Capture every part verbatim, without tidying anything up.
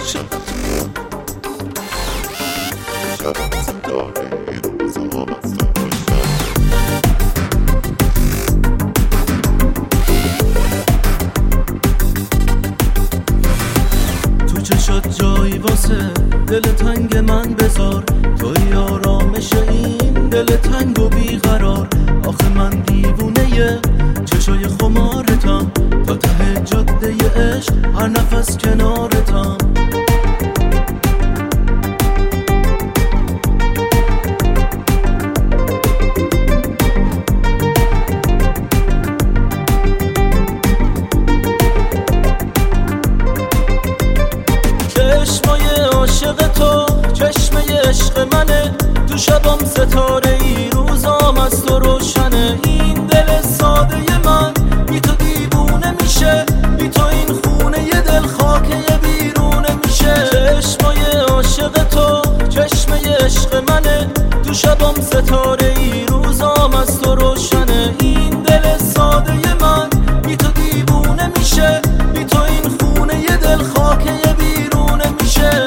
تو چشات جایی واسه دل تنگ من بذار، توی آرامش این دل تنگ و بیقرار. آخه من دیوونه چشای خمارتم، تا ته جاده عشق هر نفس کنارتم. چشمای عاشق تو چشمه عشق منه، تو شبام ستاره ای روزام از تو روشنه. این دل ساده من بی تو دیوونه میشه، بی تو این خونه ی دل خاکه بیرونه میشه. چشمای عاشق تو چشمه عشق منه، تو شبام ستاره ای روزام از تو روشنه. این دل ساده من بی تو دیوونه میشه، بی تو این خونه ی دل خاکه بیرونه میشه.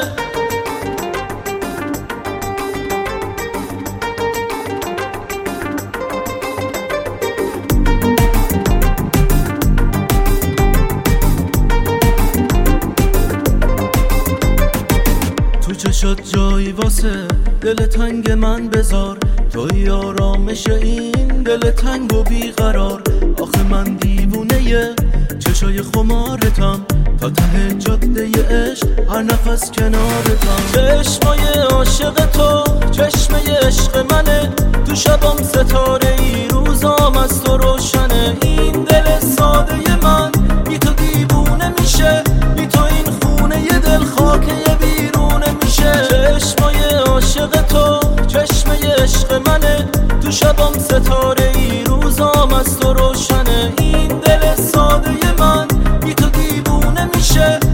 تو چشات جایی واسه دل تنگ من بذار، توی آرامش این دل تنگ و بیقرار. آخه من دیوونه چشای خمارتم، تا ته جاده عشق هر نفس کنارتم. چشمای عاشق تو چشمه عشق منه، تو شبام ستاره ای روزام از تو روشنه. این دل ساده من بی تو دیوونه میشه، بی تو این خونه ی دل خاکه بیرونه میشه. چشمای عاشق تو چشمه عشق منه، تو شبام ستاره ای روزام از تو روشنه. این دل ساده من بی تو دیوونه میشه،